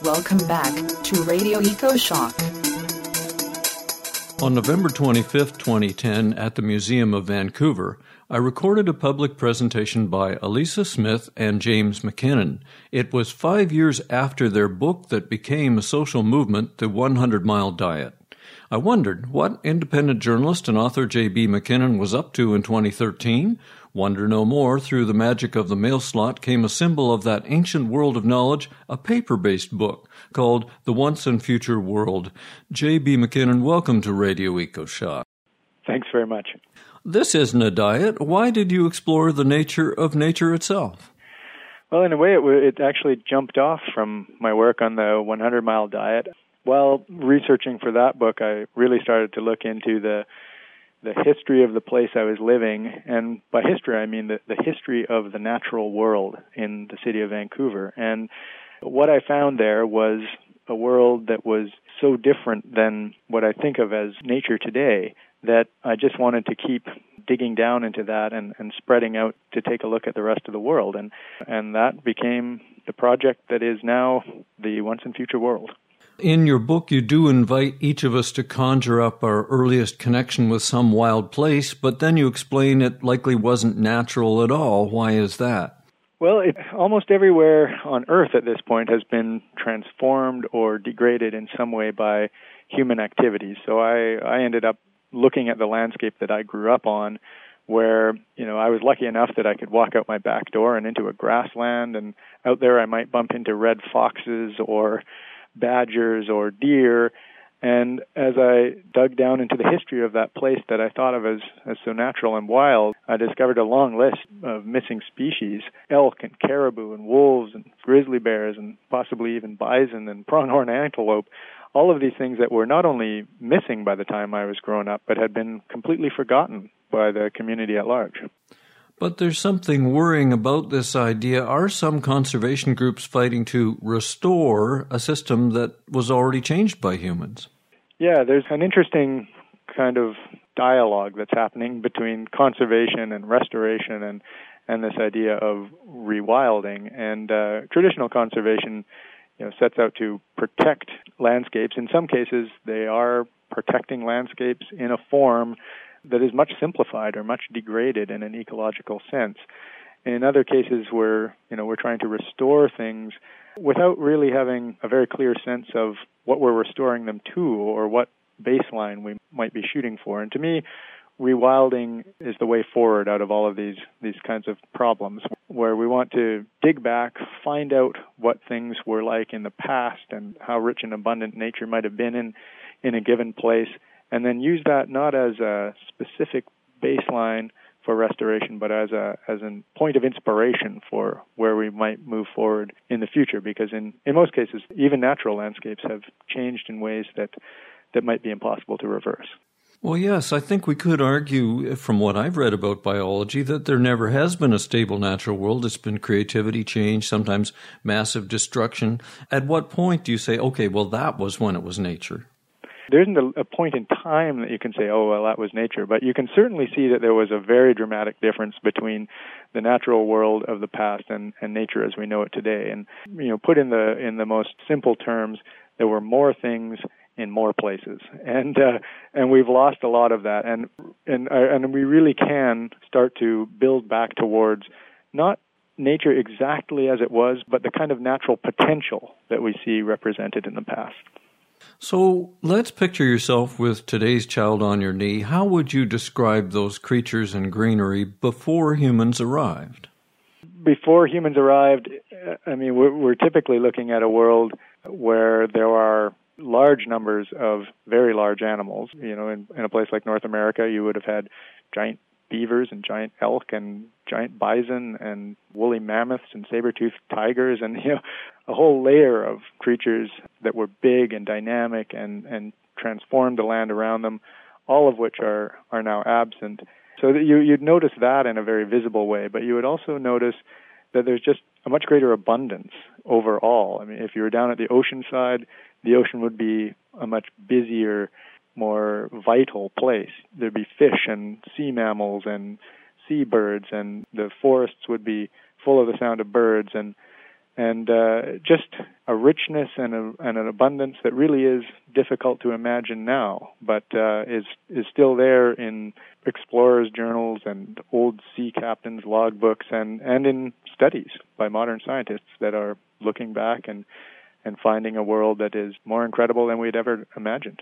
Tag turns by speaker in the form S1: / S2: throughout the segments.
S1: Welcome back to Radio EcoShock.
S2: On November 25, 2010, at the Museum of Vancouver, I recorded a public presentation by Elisa Smith and James McKinnon. It was 5 years after their book that became a social movement, The 100 Mile Diet. I wondered what independent journalist and author J.B. McKinnon was up to in 2013. Wonder no more, through the magic of the mail slot came a symbol of that ancient world of knowledge, a paper-based book called The Once and Future World. J.B. McKinnon, welcome to Radio EcoShock.
S3: Thanks very much.
S2: This isn't a diet. Why did you explore the nature of nature itself?
S3: Well, in a way, it actually jumped off from my work on the 100 Mile Diet. While researching for that book, I really started to look into the history of the place I was living, and by history I mean the history of the natural world in the city of Vancouver. And what I found there was a world that was so different than what I think of as nature today that I just wanted to keep digging down into that and spreading out to take a look at the rest of the world. And that became the project that is now the Once and Future World.
S2: In your book, you do invite each of us to conjure up our earliest connection with some wild place, but then you explain it likely wasn't natural at all. Why is that?
S3: Well, almost everywhere on Earth at this point has been transformed or degraded in some way by human activities. So I ended up looking at the landscape that I grew up on, where, I was lucky enough that I could walk out my back door and into a grassland, and out there I might bump into red foxes or badgers or deer. And as I dug down into the history of that place that I thought of as so natural and wild, I discovered a long list of missing species: elk and caribou and wolves and grizzly bears and possibly even bison and pronghorn antelope. All of these things that were not only missing by the time I was growing up, but had been completely forgotten by the community at large.
S2: But there's something worrying about this idea. Are some conservation groups fighting to restore a system that was already changed by humans?
S3: Yeah, there's an interesting kind of dialogue that's happening between conservation and restoration and this idea of rewilding. And traditional conservation sets out to protect landscapes. In some cases, they are protecting landscapes in a form that is much simplified or much degraded in an ecological sense. In other cases, we're trying to restore things without really having a very clear sense of what we're restoring them to or what baseline we might be shooting for. And to me, rewilding is the way forward out of all of these kinds of problems, where we want to dig back, find out what things were like in the past and how rich and abundant nature might have been in a given place, and then use that not as a specific baseline for restoration, but as a point of inspiration for where we might move forward in the future. Because in most cases, even natural landscapes have changed in ways that might be impossible to reverse.
S2: Well, yes, I think we could argue, from what I've read about biology, that there never has been a stable natural world. It's been creativity, change, sometimes massive destruction. At what point do you say, okay, well, that was when it was nature?
S3: There isn't a point in time that you can say, oh, well, that was nature, but you can certainly see that there was a very dramatic difference between the natural world of the past and nature as we know it today. And put in the most simple terms, there were more things in more places, and we've lost a lot of that, and we really can start to build back towards not nature exactly as it was, but the kind of natural potential that we see represented in the past.
S2: So let's picture yourself with today's child on your knee. How would you describe those creatures and greenery before humans arrived?
S3: Before humans arrived, we're typically looking at a world where there are large numbers of very large animals. In a place like North America, you would have had giant beavers and giant elk and giant bison and woolly mammoths and saber-toothed tigers and a whole layer of creatures that were big and dynamic and transformed the land around them, all of which are now absent. So that you'd notice that in a very visible way, but you would also notice that there's just a much greater abundance overall. If you were down at the ocean side, the ocean would be a much busier, more vital place. There'd be fish and sea mammals and seabirds, and the forests would be full of the sound of birds. And and just a richness and an abundance that really is difficult to imagine now, but is still there in explorers' journals and old sea captains' logbooks and in studies by modern scientists that are looking back and finding a world that is more incredible than we'd ever imagined.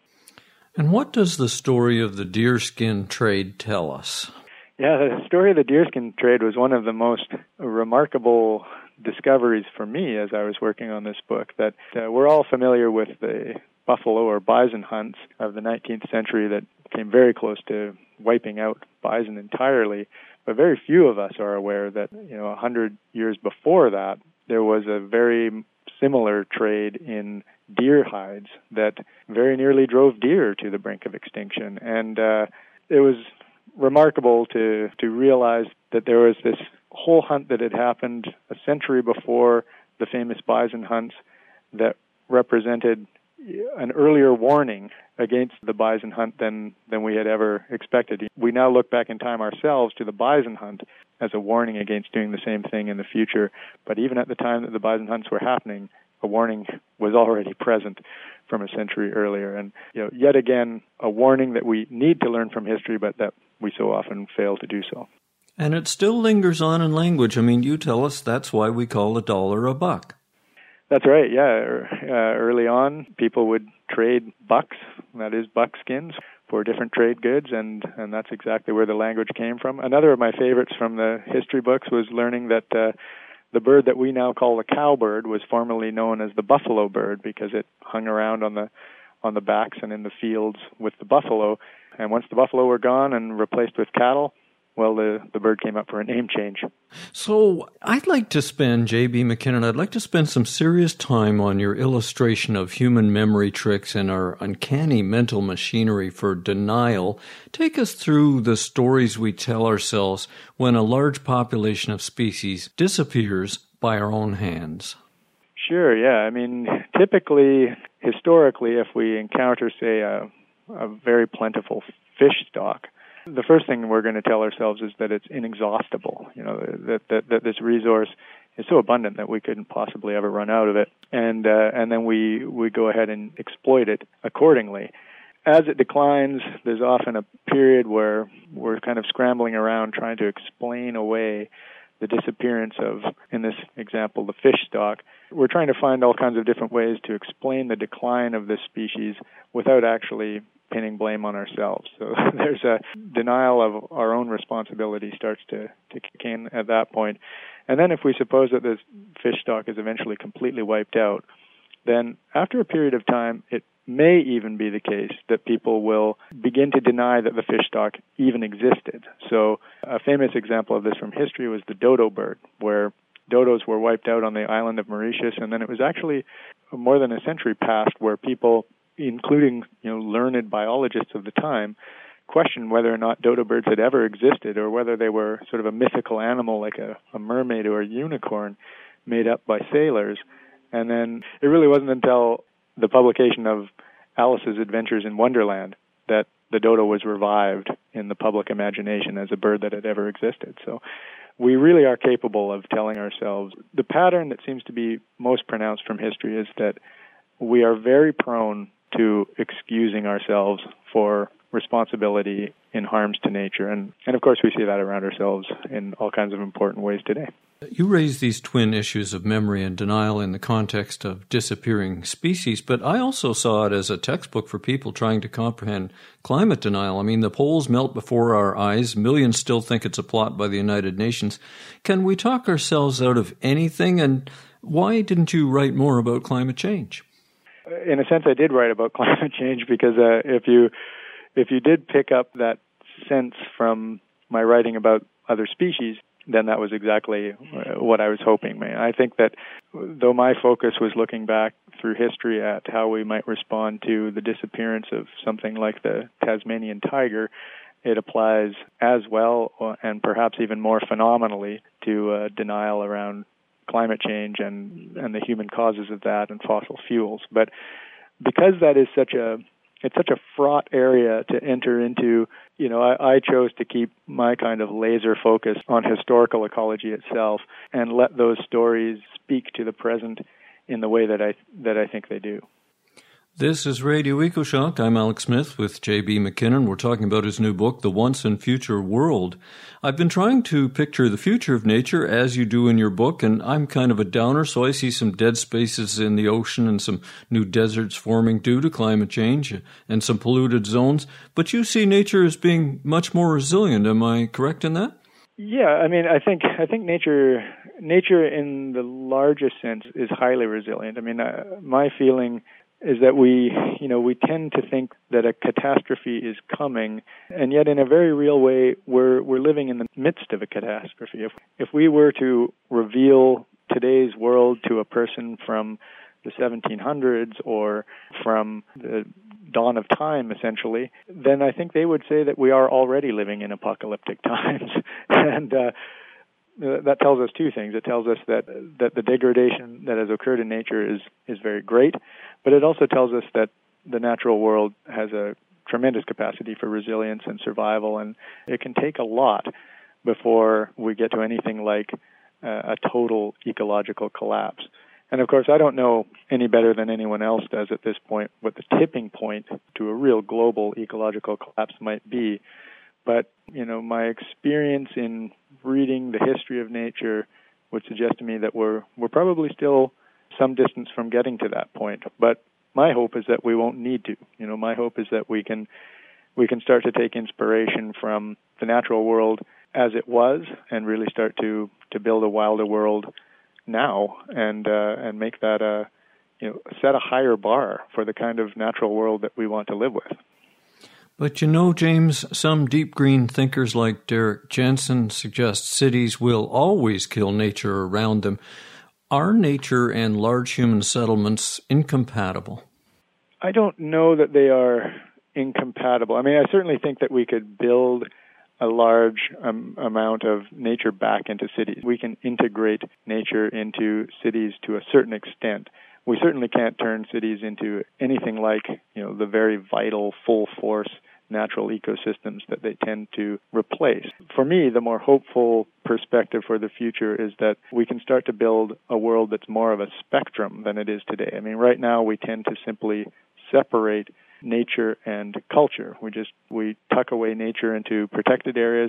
S2: And what does the story of the deerskin trade tell us?
S3: Yeah, the story of the deerskin trade was one of the most remarkable discoveries for me as I was working on this book, that we're all familiar with the buffalo or bison hunts of the 19th century that came very close to wiping out bison entirely, but very few of us are aware that 100 years before that there was a very similar trade in deer hides that very nearly drove deer to the brink of extinction. And it was remarkable to realize that there was this whole hunt that had happened a century before the famous bison hunts that represented an earlier warning against the bison hunt than we had ever expected. We now look back in time ourselves to the bison hunt as a warning against doing the same thing in the future. But even at the time that the bison hunts were happening, a warning was already present from a century earlier. And yet again, a warning that we need to learn from history, but that we so often fail to do so.
S2: And it still lingers on in language. I mean, you tell us that's why we call $1 a buck.
S3: That's right, yeah. Early on, people would trade bucks, that is buckskins, for different trade goods, and that's exactly where the language came from. Another of my favorites from the history books was learning that the bird that we now call the cowbird was formerly known as the buffalo bird because it hung around on the backs and in the fields with the buffalo. And once the buffalo were gone and replaced with cattle, well, the bird came up for a name change.
S2: So I'd like to spend, J.B. McKinnon, I'd like to spend some serious time on your illustration of human memory tricks and our uncanny mental machinery for denial. Take us through the stories we tell ourselves when a large population of species disappears by our own hands.
S3: Sure, yeah. I mean, typically, historically, if we encounter, say, a very plentiful fish stock, the first thing we're going to tell ourselves is that it's inexhaustible, that this resource is so abundant that we couldn't possibly ever run out of it, and then we go ahead and exploit it accordingly. As it declines, there's often a period where we're kind of scrambling around trying to explain away the disappearance of, in this example, the fish stock. We're trying to find all kinds of different ways to explain the decline of this species without actually pinning blame on ourselves. So there's a denial of our own responsibility starts to kick in at that point. And then if we suppose that this fish stock is eventually completely wiped out, then after a period of time, it may even be the case that people will begin to deny that the fish stock even existed. So a famous example of this from history was the dodo bird, where dodos were wiped out on the island of Mauritius, and then it was actually more than a century past where people, including learned biologists of the time, questioned whether or not dodo birds had ever existed or whether they were sort of a mythical animal like a mermaid or a unicorn made up by sailors. And then it really wasn't until the publication of Alice's Adventures in Wonderland that the dodo was revived in the public imagination as a bird that had ever existed. So we really are capable of telling ourselves. The pattern that seems to be most pronounced from history is that we are very prone to excusing ourselves for responsibility in harms to nature. And of course, we see that around ourselves in all kinds of important ways today.
S2: You raise these twin issues of memory and denial in the context of disappearing species, but I also saw it as a textbook for people trying to comprehend climate denial. I mean, the poles melt before our eyes. Millions still think it's a plot by the United Nations. Can we talk ourselves out of anything? And why didn't you write more about climate change?
S3: In a sense, I did write about climate change because if you did pick up that sense from my writing about other species, then that was exactly what I was hoping. I think that though my focus was looking back through history at how we might respond to the disappearance of something like the Tasmanian tiger, it applies as well and perhaps even more phenomenally to denial around climate change and the human causes of that and fossil fuels. But because that is such a it's such a fraught area to enter into. I chose to keep my kind of laser focus on historical ecology itself and let those stories speak to the present in the way that I think they do.
S2: This is Radio EcoShock. I'm Alex Smith with J.B. McKinnon. We're talking about his new book, The Once and Future World. I've been trying to picture the future of nature as you do in your book, and I'm kind of a downer, so I see some dead spaces in the ocean and some new deserts forming due to climate change and some polluted zones. But you see nature as being much more resilient. Am I correct in that?
S3: Yeah, I mean, I think nature in the largest sense is highly resilient. I mean, my feeling is that we tend to think that a catastrophe is coming, and yet in a very real way, we're living in the midst of a catastrophe. If we were to reveal today's world to a person from the 1700s or from the dawn of time, essentially, then I think they would say that we are already living in apocalyptic times. And that tells us two things. It tells us that the degradation that has occurred in nature is very great, but it also tells us that the natural world has a tremendous capacity for resilience and survival, and it can take a lot before we get to anything like a total ecological collapse. And of course, I don't know any better than anyone else does at this point what the tipping point to a real global ecological collapse might be. But, my experience in reading the history of nature would suggest to me that we're probably still some distance from getting to that point. But my hope is that we won't need to. My hope is that we can start to take inspiration from the natural world as it was and really start to build a wilder world now and make that set a higher bar for the kind of natural world that we want to live with.
S2: But James, some deep green thinkers like Derek Jensen suggest cities will always kill nature around them. Are nature and large human settlements incompatible?
S3: I don't know that they are incompatible. I mean, I certainly think that we could build a large amount of nature back into cities. We can integrate nature into cities to a certain extent. We certainly can't turn cities into anything like, the very vital, full-force natural ecosystems that they tend to replace. For me, the more hopeful perspective for the future is that we can start to build a world that's more of a spectrum than it is today. I mean, right now we tend to simply separate nature and culture. We tuck away nature into protected areas,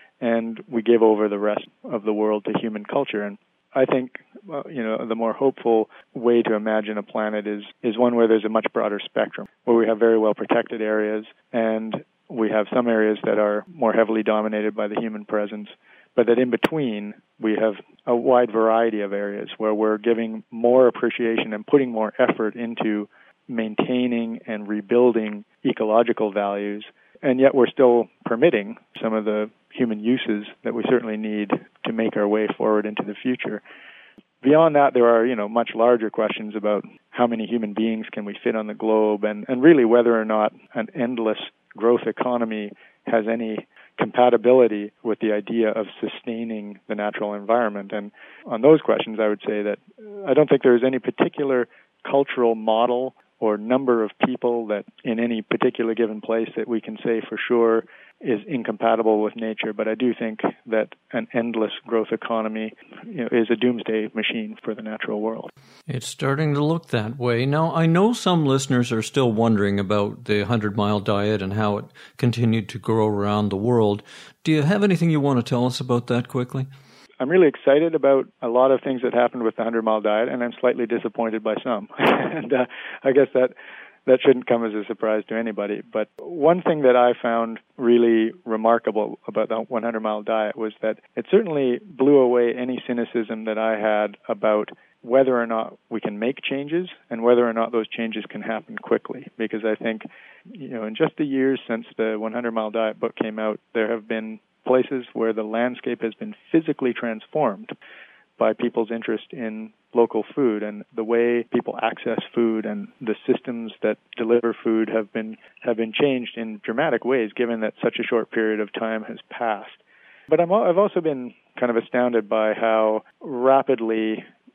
S3: and we give over the rest of the world to human culture. And I think, the more hopeful way to imagine a planet is one where there's a much broader spectrum, where we have very well protected areas, and we have some areas that are more heavily dominated by the human presence, but that in between we have a wide variety of areas where we're giving more appreciation and putting more effort into maintaining and rebuilding ecological values, and yet we're still permitting some of the human uses that we certainly need to make our way forward into the future. Beyond that, there are, much larger questions about how many human beings can we fit on the globe, and really whether or not an endless growth economy has any compatibility with the idea of sustaining the natural environment. And on those questions, I would say that I don't think there is any particular cultural model or number of people that in any particular given place that we can say for sure is incompatible with nature. But I do think that an endless growth economy is a doomsday machine for the natural world.
S2: It's starting to look that way. Now, I know some listeners are still wondering about the 100-mile diet and how it continued to grow around the world. Do you have anything you want to tell us about that quickly?
S3: I'm really excited about a lot of things that happened with the 100-mile diet, and I'm slightly disappointed by some. And I guess that shouldn't come as a surprise to anybody. But one thing that I found really remarkable about the 100-mile diet was that it certainly blew away any cynicism that I had about whether or not we can make changes and whether or not those changes can happen quickly. Because I think, in just the years since the 100-mile diet book came out, there have been places where the landscape has been physically transformed by people's interest in local food, and the way people access food and the systems that deliver food have been changed in dramatic ways, given that such a short period of time has passed. But I've also been kind of astounded by how rapidly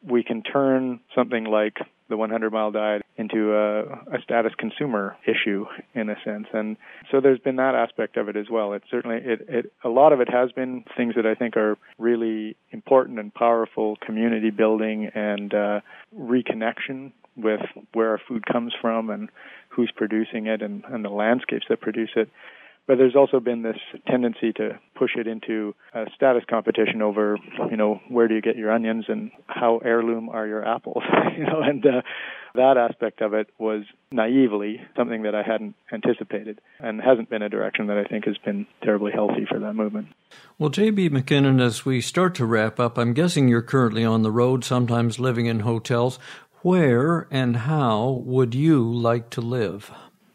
S3: we can turn something like the 100-mile diet into a status consumer issue in a sense. And so there's been that aspect of it as well. It's certainly, a lot of it has been things that I think are really important and powerful, community building and reconnection with where our food comes from and who's producing it and the landscapes that produce it. But there's also been this tendency to push it into a status competition over, where do you get your onions and how heirloom are your apples, and that aspect of it was naively something that I hadn't anticipated and hasn't been a direction that I think has been terribly healthy for that movement.
S2: Well, J.B. McKinnon, as we start to wrap up, I'm guessing you're currently on the road, sometimes living in hotels. Where and how would you like to live?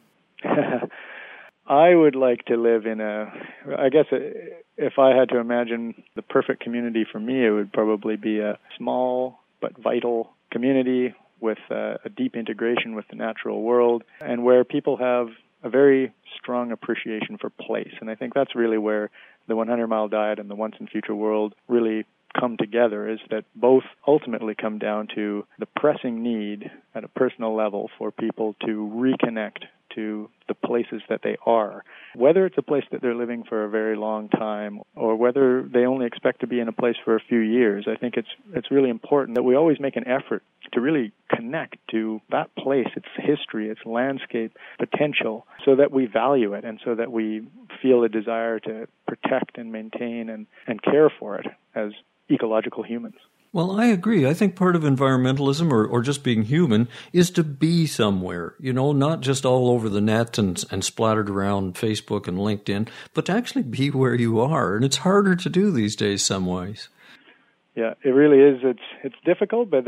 S3: I would like to live in I guess if I had to imagine the perfect community for me, it would probably be a small but vital community with a deep integration with the natural world and where people have a very strong appreciation for place. And I think that's really where the 100-mile diet and the Once and Future World really come together, is that both ultimately come down to the pressing need at a personal level for people to reconnect to the places that they are, whether it's a place that they're living for a very long time or whether they only expect to be in a place for a few years. I think it's really important that we always make an effort to really connect to that place, its history, its landscape potential, so that we value it and so that we feel a desire to protect and maintain and care for it as ecological humans.
S2: Well, I agree. I think part of environmentalism or just being human is to be somewhere, not just all over the net and splattered around Facebook and LinkedIn, but to actually be where you are. And it's harder to do these days some ways.
S3: Yeah, it really is. It's difficult, but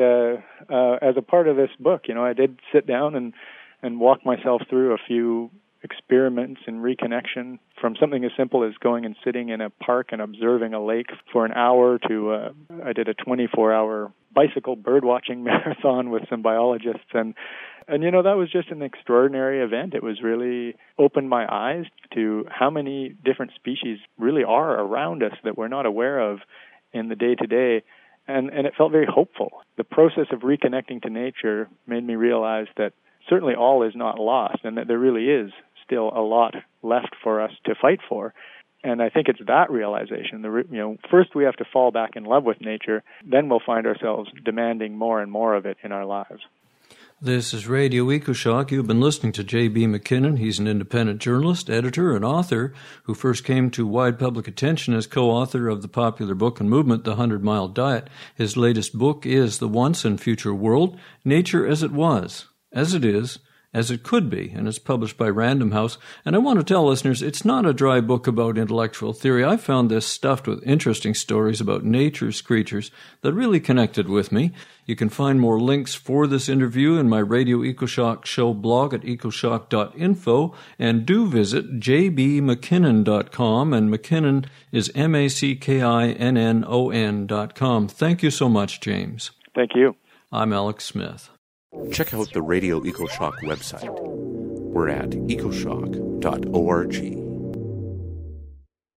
S3: as a part of this book, I did sit down and walk myself through a few experiments in reconnection, from something as simple as going and sitting in a park and observing a lake for an hour to I did a 24-hour bicycle birdwatching marathon with some biologists. And that was just an extraordinary event. It was really opened my eyes to how many different species really are around us that we're not aware of in the day-to-day. And it felt very hopeful. The process of reconnecting to nature made me realize that certainly all is not lost and that there really is still a lot left for us to fight for. And I think it's that realization. First we have to fall back in love with nature, then we'll find ourselves demanding more and more of it in our lives.
S2: This is Radio EcoShock. You've been listening to J.B. McKinnon. He's an independent journalist, editor, and author who first came to wide public attention as co-author of the popular book and movement, The 100-Mile Diet. His latest book is The Once and Future World, Nature as It Was, as it is, as it could be, and it's published by Random House. And I want to tell listeners, it's not a dry book about intellectual theory. I found this stuffed with interesting stories about nature's creatures that really connected with me. You can find more links for this interview in my Radio EcoShock show blog at ecoshock.info, and do visit jbmckinnon.com, and McKinnon is McKinnon.com. Thank you so much, James.
S3: Thank you.
S2: I'm Alex Smith.
S4: Check out the Radio EcoShock website. We're at ecoshock.org.